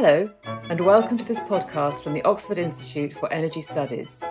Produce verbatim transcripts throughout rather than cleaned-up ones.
Hello, and welcome to this podcast from the Oxford Institute for Energy Studies.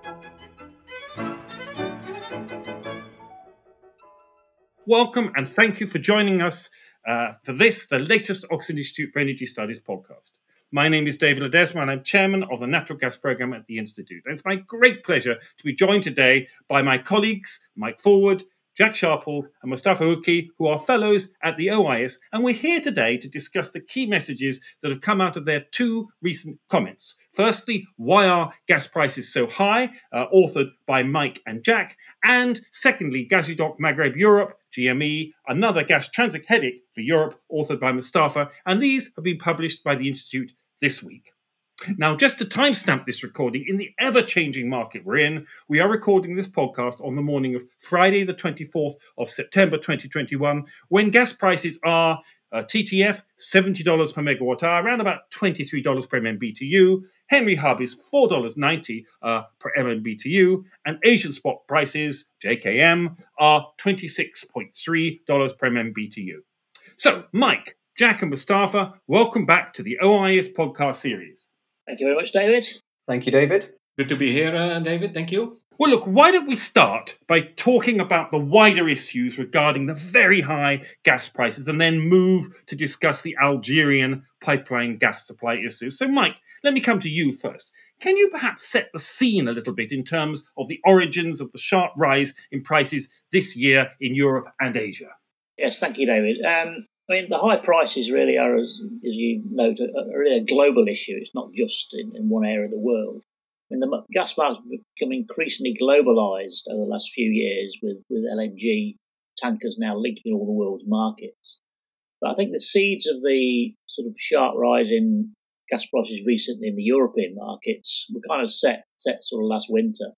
Welcome and thank you for joining us uh, for this, the latest Oxford Institute for Energy Studies podcast. My name is David Ledesma and I'm chairman of the Natural Gas Programme at the Institute. And it's my great pleasure to be joined today by my colleagues, Mike Forward, Jack Sharples and Mustafa Uki, who are fellows at the O I S, and we're here today to discuss the key messages that have come out of their two recent comments. Firstly, why are gas prices so high, uh, authored by Mike and Jack, and secondly, Gazoduct Maghreb Europe, G M E, another gas transit headache for Europe, authored by Mustafa, and these have been published by the Institute this week. Now, just to timestamp this recording, in the ever-changing market we're in, we are recording this podcast on the morning of Friday, the twenty-fourth of September twenty twenty-one, when gas prices are uh, T T F, seventy dollars per megawatt hour, around about twenty-three dollars per M M B T U. Henry Hub is four dollars ninety uh, per M M B T U, and Asian spot prices, J K M, are twenty-six point three dollars per M M B T U. So, Mike, Jack, and Mustafa, welcome back to the O I S podcast series. Thank you very much, David. Thank you, David. Good to be here, uh, David. Thank you. Well, look, why don't we start by talking about the wider issues regarding the very high gas prices and then move to discuss the Algerian pipeline gas supply issue. So, Mike, let me come to you first. Can you perhaps set the scene a little bit in terms of the origins of the sharp rise in prices this year in Europe and Asia? Yes, thank you, David. Um, I mean, the high prices really are, as, as you note, a, a really a global issue. It's not just in, in one area of the world. I mean, the gas market's become increasingly globalised over the last few years with, with L N G tankers now linking all the world's markets. But I think the seeds of the sort of sharp rise in gas prices recently in the European markets were kind of set, set sort of last winter.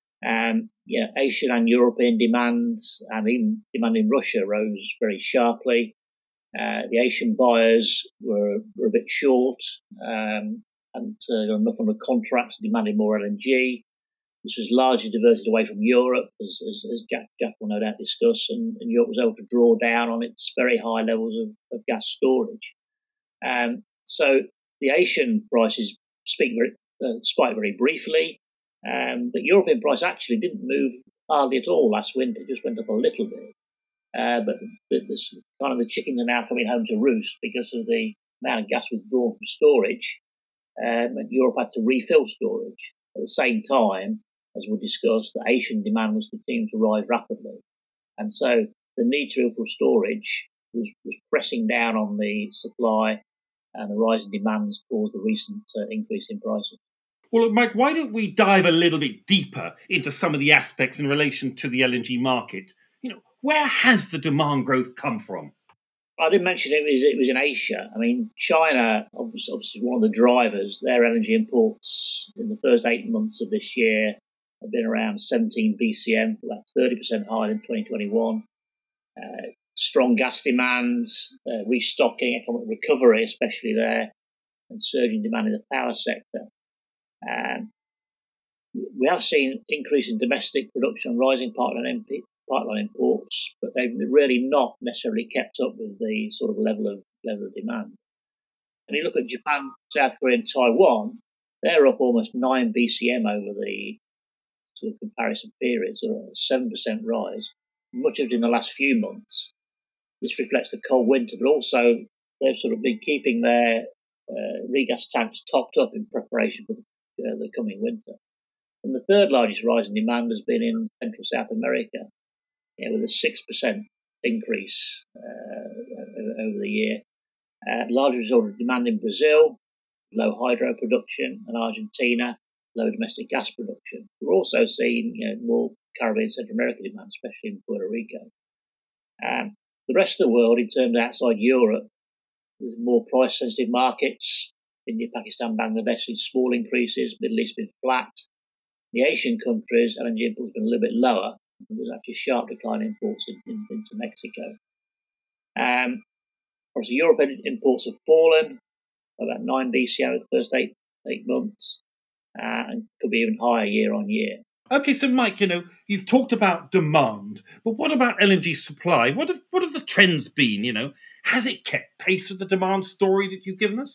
Um, yeah, Asian and European demand and even demand in Russia rose very sharply. Uh, the Asian buyers were, were a bit short um, and uh, got enough on the contracts, demanded more L N G. This was largely diverted away from Europe, as, as, as Jack, Jack will no doubt discuss, and, and Europe was able to draw down on its very high levels of, of gas storage. Um, so the Asian prices speak very, uh, spiked very briefly, um, but European price actually didn't move hardly at all last winter, it just went up a little bit. Uh, but this kind of the chickens are now coming home to roost because of the amount of gas withdrawn from storage, um, and Europe had to refill storage. At the same time, as we discussed, the Asian demand was continuing to rise rapidly, and so the need to refill storage was, was pressing down on the supply, and the rising demands caused the recent uh, increase in prices. Well, Mike, why don't we dive a little bit deeper into some of the aspects in relation to the L N G market? You know, where has the demand growth come from? I did mention it was, it was in Asia. I mean, China, obviously, obviously one of the drivers. Their L N G imports in the first eight months of this year have been around seventeen B C M, about thirty percent higher than twenty twenty-one. Uh, strong gas demand, uh, restocking, economic recovery, especially there, and surging demand in the power sector. Um, we have seen increase in domestic production, rising pipeline M P, pipeline imports, but they've really not necessarily kept up with the sort of level of level of demand. And you look at Japan, South Korea, and Taiwan; they're up almost nine B C M over the sort of comparison period, so a seven percent rise. Much of it in the last few months. This reflects the cold winter, but also they've sort of been keeping their uh, regas tanks topped up in preparation for the, uh, the coming winter. And the third largest rise in demand has been in Central South America, you know, with a six percent increase uh, over the year. Uh, large result of demand in Brazil, low hydro production, and Argentina, low domestic gas production. We're also seeing you know, more Caribbean Central America demand, especially in Puerto Rico. Um, the rest of the world, in terms of outside Europe, there's more price-sensitive markets. India, Pakistan, Bangladesh, in small increases. Middle East been flat. The Asian countries, L N G imports have been a little bit lower. There's actually a sharp decline in imports in, in, into Mexico. Um, obviously, European imports have fallen by about nine B C M over the first eight eight months, uh, and could be even higher year on year. Okay, so Mike, you know, you've talked about demand, but what about L N G supply? What have what have the trends been? You know, has it kept pace with the demand story that you've given us?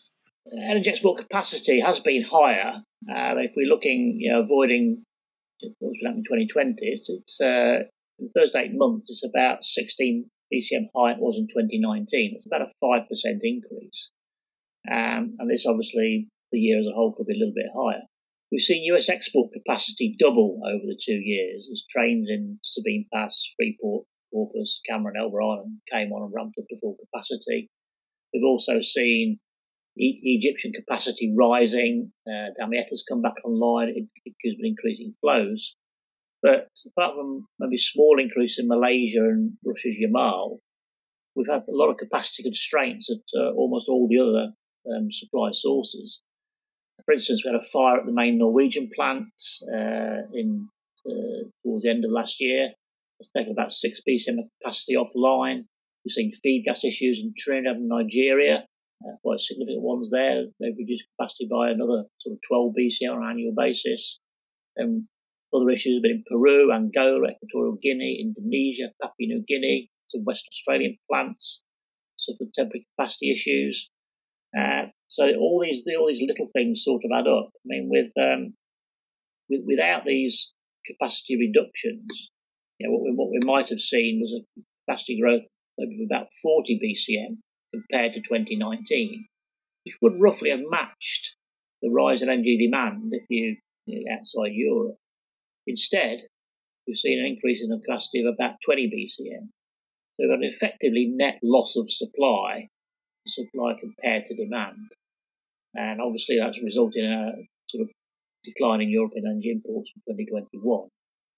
energy export capacity has been higher. Uh, if we're looking, you know, avoiding what's happened in twenty twenty, it's, it's uh, in the first eight months, it's about sixteen B C M higher than it was in twenty nineteen. It's about a five percent increase. Um, and this obviously, the year as a whole could be a little bit higher. We've seen U S export capacity double over the two years as trains in Sabine Pass, Freeport, Corpus, Cameron, Elba Island came on and ramped up to full capacity. We've also seen e- Egyptian capacity rising. Uh, Damieta's come back online. It, it gives an increasing flows. But apart from maybe small increase in Malaysia and Russia's Yamal, we've had a lot of capacity constraints at uh, almost all the other um, supply sources. For instance, we had a fire at the main Norwegian plant uh, in uh, towards the end of last year. It's taken about six B C M of capacity offline. We've seen feed gas issues in Trinidad and Nigeria, uh, quite significant ones there. They've reduced capacity by another sort of twelve B C M on an annual basis. And other issues have been in Peru, Angola, Equatorial Guinea, Indonesia, Papua New Guinea. Some West Australian plants suffered temporary capacity issues. Uh, so all these all these little things sort of add up. I mean, with, um, with without these capacity reductions, you know, what we, what we might have seen was a capacity growth of about forty B C M compared to twenty nineteen, which would roughly have matched the rise in energy demand if you, you know, outside Europe. Instead, we've seen an increase in the capacity of about twenty B C M. So we've got an effectively net loss of supply, supply compared to demand. And obviously that's resulted in a sort of decline in European energy imports from twenty twenty-one.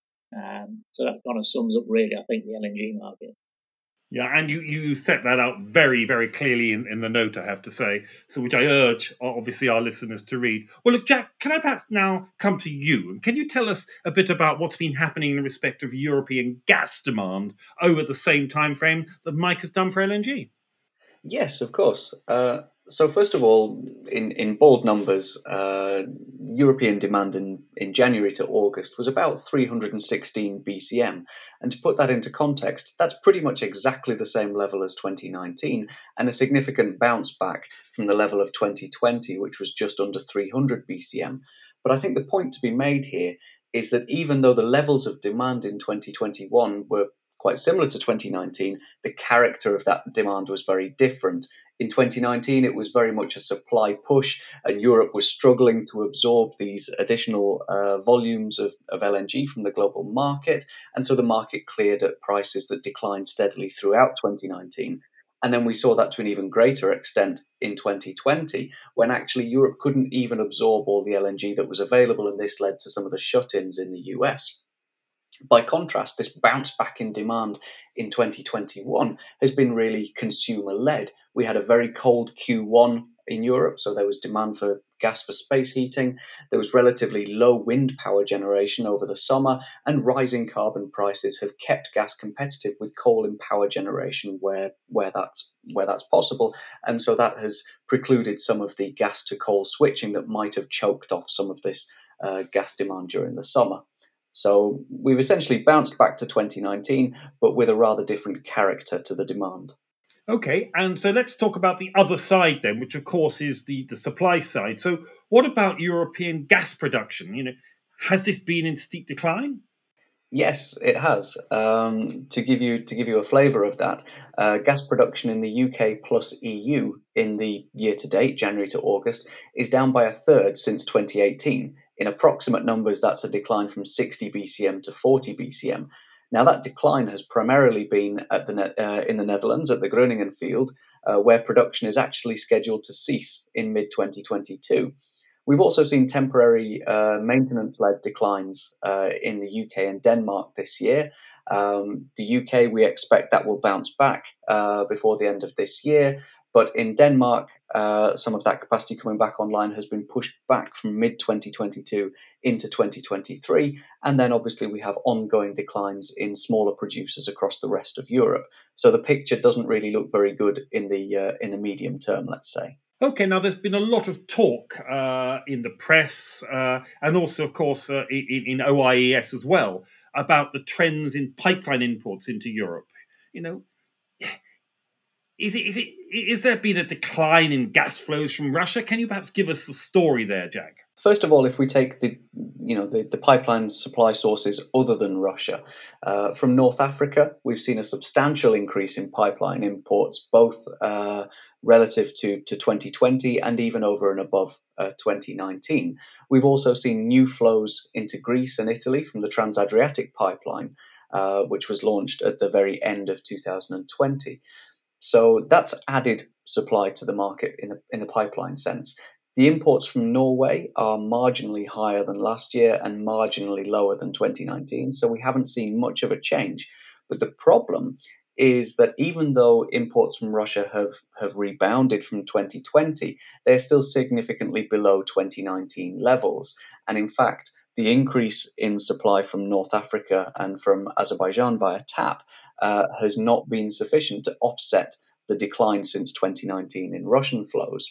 Um, so that kind of sums up really, I think, the L N G market. Yeah, and you, you set that out very, very clearly in, in the note, I have to say, so which I urge, obviously, our listeners to read. Well, look, Jack, can I perhaps now come to you? And can you tell us a bit about what's been happening in respect of European gas demand over the same time frame that Mike has done for L N G? Yes, of course. Uh, so first of all, in, in bold numbers, uh, European demand in, in January to August was about three hundred sixteen B C M. And to put that into context, that's pretty much exactly the same level as twenty nineteen and a significant bounce back from the level of twenty twenty, which was just under three hundred B C M. But I think the point to be made here is that even though the levels of demand in twenty twenty-one were quite similar to twenty nineteen, the character of that demand was very different. In twenty nineteen, it was very much a supply push, and Europe was struggling to absorb these additional uh, volumes of, of L N G from the global market. And so the market cleared at prices that declined steadily throughout twenty nineteen. And then we saw that to an even greater extent in twenty twenty, when actually Europe couldn't even absorb all the L N G that was available, and this led to some of the shut-ins in the U S. By contrast, this bounce back in demand in twenty twenty-one has been really consumer-led. We had a very cold Q one in Europe, so there was demand for gas for space heating. There was relatively low wind power generation over the summer, and rising carbon prices have kept gas competitive with coal in power generation where, where, that's, where that's possible. And so that has precluded some of the gas to coal switching that might have choked off some of this uh, gas demand during the summer. So we've essentially bounced back to twenty nineteen, but with a rather different character to the demand. Okay, and so let's talk about the other side then, which of course is the, the supply side. So what about European gas production? You know, has this been in steep decline? Yes, it has. Um, to give you to give you a flavour of that, uh, gas production in the U K plus E U in the year to date, January to August, is down by a third since twenty eighteen. In approximate numbers, that's a decline from sixty B C M to forty B C M. Now, that decline has primarily been at the uh, in the Netherlands at the Groningen field, uh, where production is actually scheduled to cease in mid twenty twenty-two. We've also seen temporary uh, maintenance-led declines uh, in the U K and Denmark this year. Um, the U K, we expect that will bounce back uh, before the end of this year. But in Denmark, uh, some of that capacity coming back online has been pushed back from mid twenty twenty-two into twenty twenty-three. And then obviously we have ongoing declines in smaller producers across the rest of Europe. So the picture doesn't really look very good in the uh, in the medium term, let's say. Okay, now there's been a lot of talk uh, in the press uh, and also, of course, uh, in, in O I E S as well about the trends in pipeline imports into Europe. You know, is it is it is there been a decline in gas flows from Russia? Can you perhaps give us the story there, Jack? First of all, if we take the, you know, the, the pipeline supply sources other than Russia, uh, from North Africa, we've seen a substantial increase in pipeline imports, both uh, relative to, to twenty twenty and even over and above uh, twenty nineteen. We've also seen new flows into Greece and Italy from the Trans-Adriatic pipeline, uh, which was launched at the very end of two thousand twenty. So that's added supply to the market in the, in the pipeline sense. The imports from Norway are marginally higher than last year and marginally lower than twenty nineteen, so we haven't seen much of a change. But the problem is that even though imports from Russia have, have rebounded from twenty twenty, they're still significantly below twenty nineteen levels. And in fact, the increase in supply from North Africa and from Azerbaijan via TAP uh, has not been sufficient to offset the decline since twenty nineteen in Russian flows.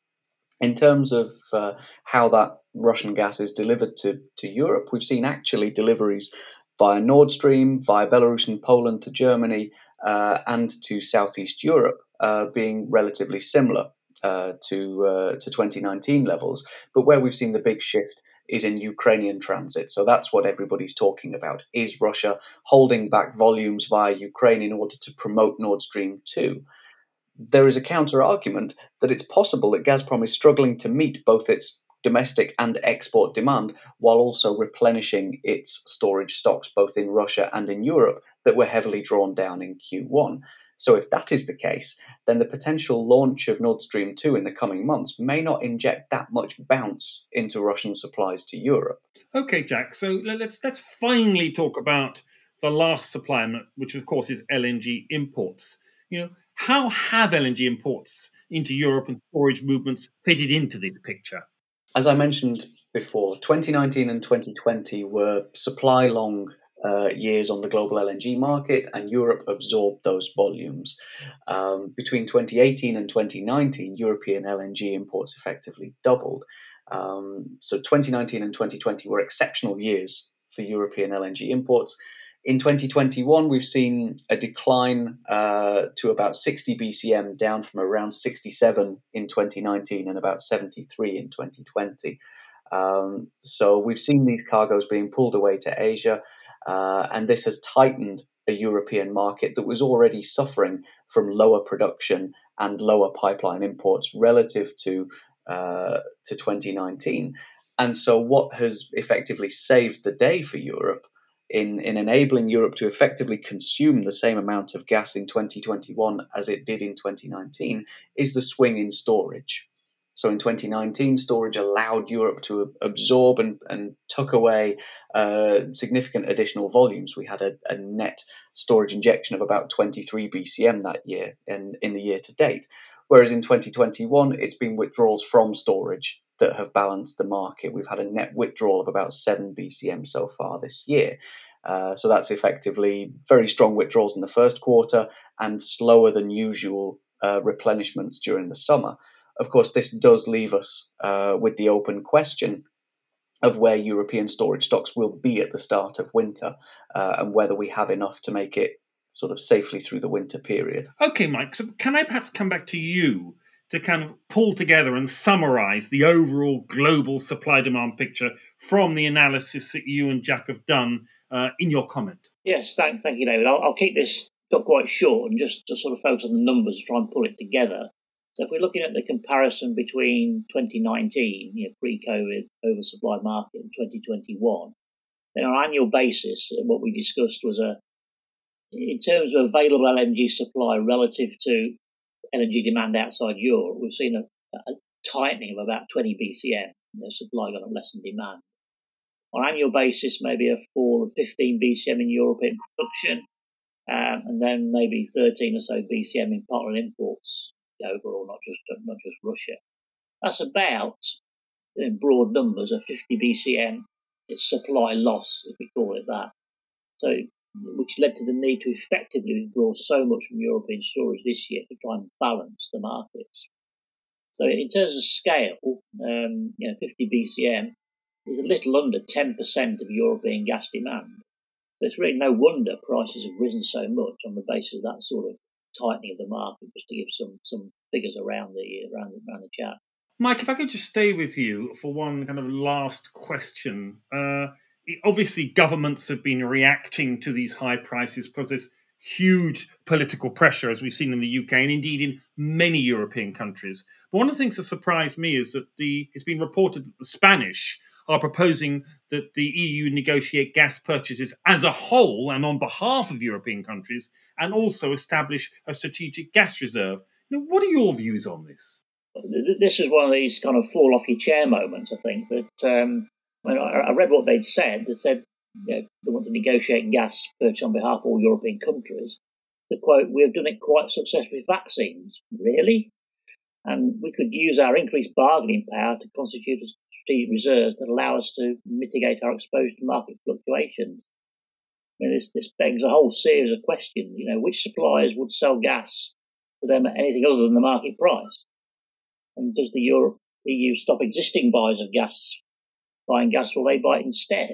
In terms of uh, how that Russian gas is delivered to, to Europe, we've seen actually deliveries via Nord Stream, via Belarus and Poland to Germany, uh, and to Southeast Europe uh, being relatively similar uh, to, uh, to twenty nineteen levels. But where we've seen the big shift is in Ukrainian transit. So that's what everybody's talking about. Is Russia holding back volumes via Ukraine in order to promote Nord Stream two? There is a counter-argument that it's possible that Gazprom is struggling to meet both its domestic and export demand while also replenishing its storage stocks both in Russia and in Europe that were heavily drawn down in Q one. So if that is the case, then the potential launch of Nord Stream two in the coming months may not inject that much bounce into Russian supplies to Europe. Okay, Jack, so let's let's finally talk about the last supply, which of course is L N G imports. You know, how have L N G imports into Europe and storage movements fitted into this picture? As I mentioned before, twenty nineteen and twenty twenty were supply-long uh, years on the global L N G market, and Europe absorbed those volumes. Um, between twenty eighteen and twenty nineteen, European L N G imports effectively doubled. Um, so twenty nineteen and twenty twenty were exceptional years for European L N G imports. In twenty twenty-one, we've seen a decline uh, to about sixty B C M, down from around sixty-seven in twenty nineteen and about seventy-three in twenty twenty. Um, so we've seen these cargoes being pulled away to Asia, uh, and this has tightened a European market that was already suffering from lower production and lower pipeline imports relative to uh, to twenty nineteen. And so what has effectively saved the day for Europe in, in enabling Europe to effectively consume the same amount of gas in twenty twenty-one as it did in twenty nineteen is the swing in storage. So in twenty nineteen, storage allowed Europe to absorb and, and tuck away uh, significant additional volumes. We had a, a net storage injection of about twenty-three B C M that year and in the year to date. Whereas in twenty twenty-one, it's been withdrawals from storage that have balanced the market. We've had a net withdrawal of about seven B C M so far this year. Uh, so that's effectively very strong withdrawals in the first quarter and slower than usual uh, replenishments during the summer. Of course, this does leave us uh, with the open question of where European storage stocks will be at the start of winter uh, and whether we have enough to make it sort of safely through the winter period. Okay, Mike, so can I perhaps come back to you to kind of pull together and summarize the overall global supply-demand picture from the analysis that you and Jack have done uh, in your comment? Yes, thank, thank you, David. I'll, I'll keep this talk quite short and just to sort of focus on the numbers to try and pull it together. So if we're looking at the comparison between twenty nineteen, you know, pre-COVID oversupply market, and twenty twenty-one, then on an annual basis, what we discussed was a, in terms of available L N G supply relative to L N G demand outside Europe, we've seen a, a tightening of about twenty B C M, you know, supply gone up less than demand. On an annual basis, maybe a fall of fifteen B C M in European production, um, and then maybe thirteen or so B C M in pipeline imports overall, not just not just Russia. That's about, in broad numbers, a fifty B C M supply loss, if we call it that. So, which led to the need to effectively withdraw so much from European storage this year to try and balance the markets. So, in terms of scale, um, you know, fifty B C M is a little under ten percent of European gas demand. So it's really no wonder prices have risen so much on the basis of that sort of tightening of the market, just to give some some figures around the around the, around the chat. Mike, if I could just stay with you for one kind of last question. Uh, obviously, governments have been reacting to these high prices because there's huge political pressure, as we've seen in the U K and indeed in many European countries. But one of the things that surprised me is that the it's been reported that the Spanish are proposing that the E U negotiate gas purchases as a whole and on behalf of European countries, and also establish a strategic gas reserve. You know, what are your views on this? This is one of these kind of fall off your chair moments, I think. That um, when I, I read what they'd said, they said you know, they want to negotiate gas purchase on behalf of all European countries. The quote, "We have done it quite successfully with vaccines." Really? And we could use our increased bargaining power to constitute strategic reserves that allow us to mitigate our exposure to market fluctuations. I mean, this, this begs a whole series of questions. You know, which suppliers would sell gas to them at anything other than the market price? And does the Europe, E U stop existing buyers of gas buying gas, or they buy it instead?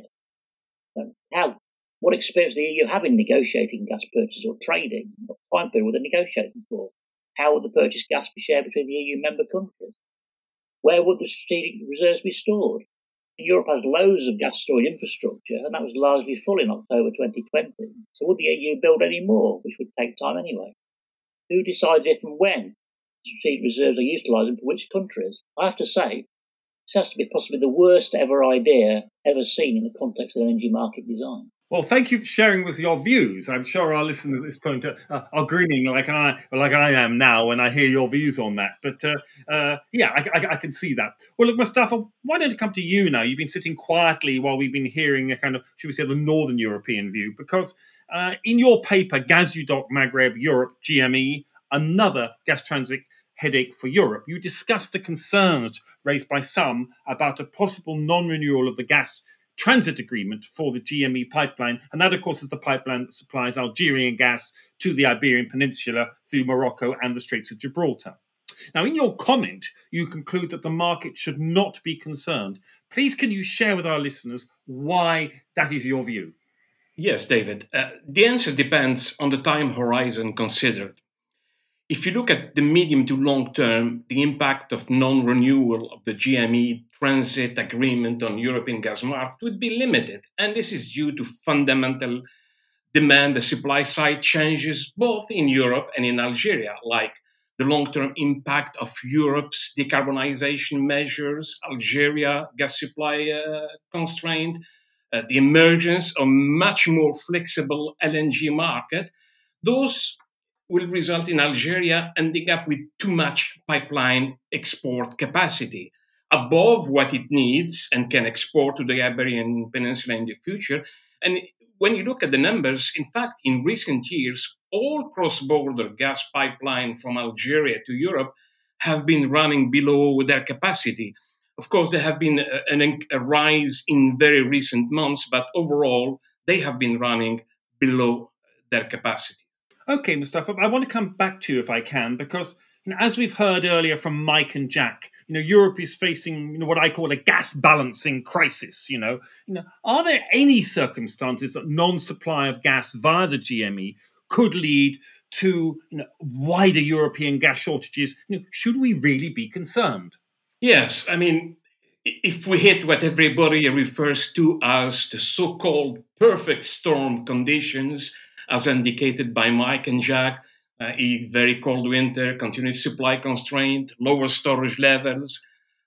And how? What experience do the E U have in negotiating gas purchases or trading? What time period were they negotiating for? How would the purchased gas be shared between the E U member countries? Where would the strategic reserves be stored? Europe has loads of gas storage infrastructure, and that was largely full in October twenty twenty. So would the E U build any more, which would take time anyway? Who decides if and when strategic reserves are utilised and for which countries? I have to say, this has to be possibly the worst ever idea ever seen in the context of energy market design. Well, thank you for sharing with your views. I'm sure our listeners at this point are, uh, are grinning like I like I am now when I hear your views on that. But uh, uh, yeah, I, I, I can see that. Well, look, Mustafa, why don't I come to you now? You've been sitting quietly while we've been hearing a kind of, should we say, the Northern European view, because uh, in your paper, Gazoduct Maghreb Europe, G M E, another gas transit headache for Europe, you discussed the concerns raised by some about a possible non-renewal of the gas transit agreement for the G M E pipeline. And that, of course, is the pipeline that supplies Algerian gas to the Iberian Peninsula through Morocco and the Straits of Gibraltar. Now, in your comment, you conclude that the market should not be concerned. Please, can you share with our listeners why that is your view? Yes, David. Uh, the answer depends on the time horizon considered. If you look at the medium to long term, the impact of non-renewal of the G M E transit agreement on European gas market would be limited. And this is due to fundamental demand and supply side changes both in Europe and in Algeria, like the long-term impact of Europe's decarbonization measures, Algeria gas supply uh, constraint, uh, the emergence of much more flexible L N G market. Those will result in Algeria ending up with too much pipeline export capacity, above what it needs and can export to the Iberian Peninsula in the future. And when you look at the numbers, in fact, in recent years, all cross-border gas pipelines from Algeria to Europe have been running below their capacity. Of course, there have been a, a, a rise in very recent months, but overall, they have been running below their capacity. Okay, Mustafa, I want to come back to you if I can, because you know, as we've heard earlier from Mike and Jack, you know, Europe is facing you know, what I call a gas balancing crisis. You know, you know, are there any circumstances that non-supply of gas via the G M E could lead to you know, wider European gas shortages? You know, should we really be concerned? Yes, I mean, if we hit what everybody refers to as the so-called perfect storm conditions, as indicated by Mike and Jack, uh, a very cold winter, continued supply constraint, lower storage levels,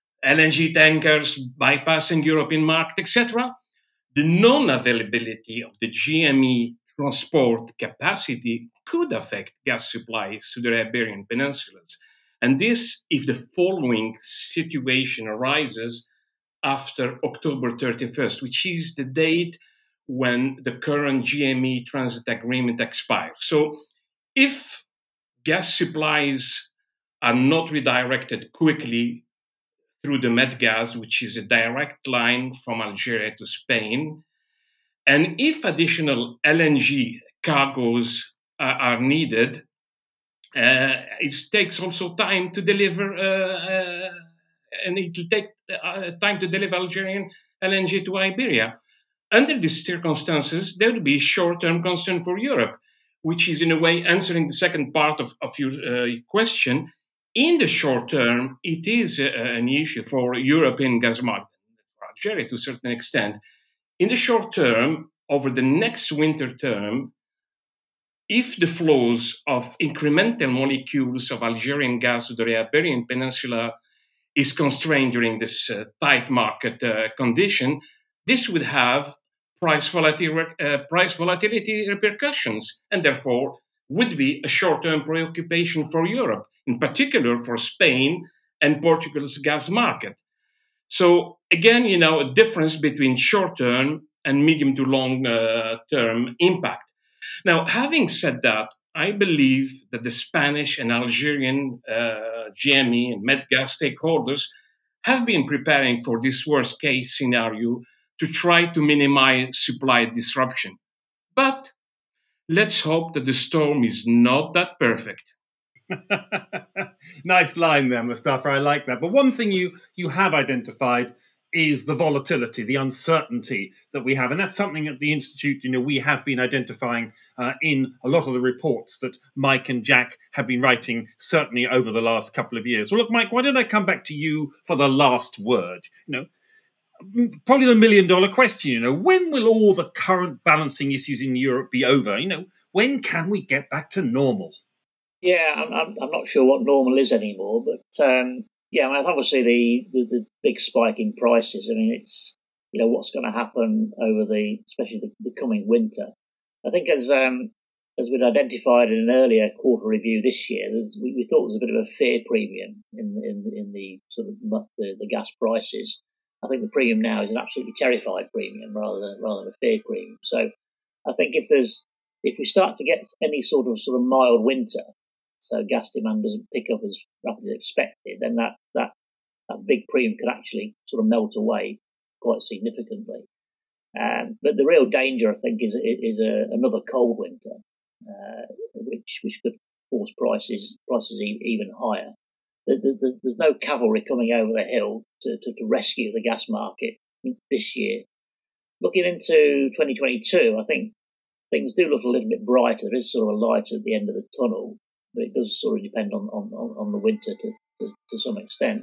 L N G tankers bypassing European market, et cetera, the non-availability of the G M E transport capacity could affect gas supplies to the Iberian Peninsulas. And this, if the following situation arises after October thirty-first, which is the date when the current G M E transit agreement expires. So if gas supplies are not redirected quickly through the Medgaz, which is a direct line from Algeria to Spain, and if additional L N G cargoes uh, are needed, uh, it takes also time to deliver, uh, uh, and it will take uh, time to deliver Algerian L N G to Iberia. Under these circumstances, there would be short-term concern for Europe, which is in a way answering the second part of, of your uh, question. In the short term, it is a, an issue for European gas market, for Algeria to a certain extent. In the short term, over the next winter term, if the flows of incremental molecules of Algerian gas to the Iberian Peninsula is constrained during this uh, tight market uh, condition, this would have price volatility, uh, price volatility repercussions, and therefore would be a short-term preoccupation for Europe, in particular for Spain and Portugal's gas market. So again, you know, a difference between short-term and medium to long-term uh, impact. Now, having said that, I believe that the Spanish and Algerian uh, G M E and Medgas stakeholders have been preparing for this worst-case scenario to try to minimize supply disruption. But let's hope that the storm is not that perfect. Nice line there, Mustafa. I like that. But one thing you, you have identified is the volatility, the uncertainty that we have. And that's something at the Institute, you know, we have been identifying uh, in a lot of the reports that Mike and Jack have been writing, certainly over the last couple of years. Well, look, Mike, why don't I come back to you for the last word? You know, probably the million dollar question, you know, when will all the current balancing issues in Europe be over? You know, when can we get back to normal? Yeah, I'm, I'm, I'm not sure what normal is anymore, but um, yeah, I mean, obviously the, the, the big spike in prices. I mean, it's, you know, what's going to happen over the, especially the, the coming winter. I think as um, as we'd identified in an earlier quarter review this year, there's, we, we thought there was a bit of a fear premium in in in the sort of the, the gas prices. I think the premium now is an absolutely terrified premium rather than rather than a fear premium. So I think if there's if we start to get any sort of sort of mild winter, so gas demand doesn't pick up as rapidly as expected, then that, that, that big premium could actually sort of melt away quite significantly. Um, but the real danger, I think, is is a, another cold winter, uh, which which could force prices prices even higher. There's, there's no cavalry coming over the hill to, to, to rescue the gas market this year. Looking into twenty twenty-two, I think things do look a little bit brighter. There is sort of a light at the end of the tunnel, but it does sort of depend on, on, on the winter to, to, to some extent.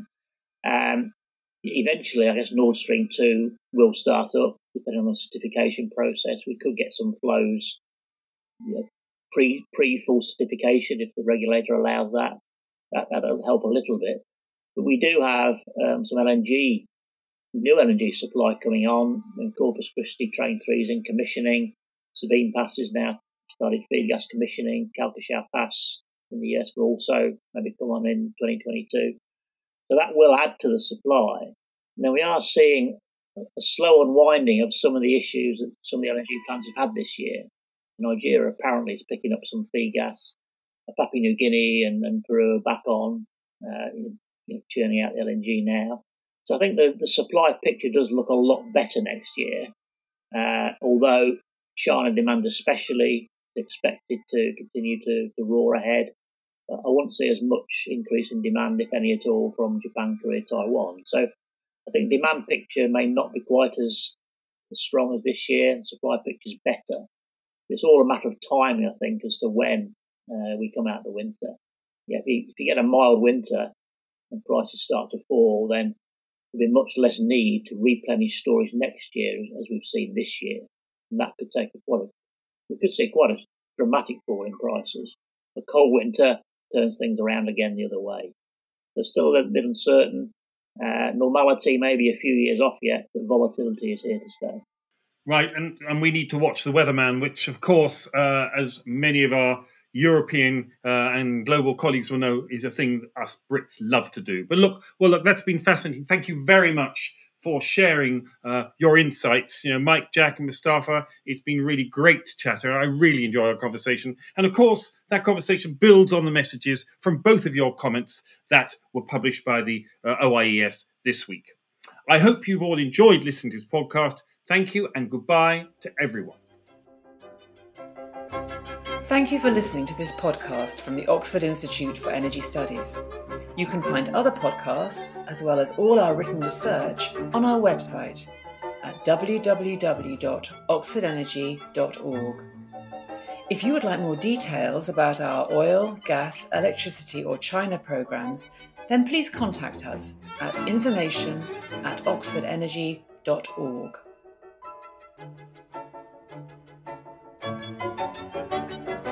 Um, eventually, I guess Nord Stream two will start up, depending on the certification process. We could get some flows, you know, pre, pre-full certification if the regulator allows that. that. That'll help a little bit. But we do have um, some L N G, new L N G supply coming on. And Corpus Christi Train three is in commissioning. Sabine Pass is now started feed gas commissioning. Calcasieu Pass in the U S will also maybe come on in twenty twenty-two. So that will add to the supply. Now we are seeing a slow unwinding of some of the issues that some of the L N G plants have had this year. Nigeria apparently is picking up some feed gas. Papua New Guinea and, and Peru are back on, uh, you know, churning out the L N G now. So I think the, the supply picture does look a lot better next year, uh, although China demand especially is expected to continue to, to roar ahead. Uh, I won't see as much increase in demand, if any at all, from Japan, Korea, Taiwan. So I think demand picture may not be quite as, as strong as this year. The supply picture is better. It's all a matter of timing, I think, as to when uh, we come out of the winter. Yeah, if you, if you get a mild winter and prices start to fall, then there'll be much less need to replenish storage next year, as we've seen this year. And that could take a, quite a, we could see quite a dramatic fall in prices. A cold winter turns things around again the other way. They're still a little bit uncertain. Uh, normality may be a few years off yet, but volatility is here to stay. Right, and, and we need to watch the weatherman, which, of course, uh, as many of our European uh, and global colleagues will know, is a thing that us Brits love to do. But look, well, look, that's been fascinating. Thank you very much for sharing uh, your insights. You know, Mike, Jack, and Mustafa, it's been really great to chat. I really enjoy our conversation. And of course, that conversation builds on the messages from both of your comments that were published by the uh, O I E S this week. I hope you've all enjoyed listening to this podcast. Thank you and goodbye to everyone. Thank you for listening to this podcast from the Oxford Institute for Energy Studies. You can find other podcasts, as well as all our written research, on our website at w w w dot oxford energy dot org. If you would like more details about our oil, gas, electricity or China programmes, then please contact us at information at oxford energy dot org.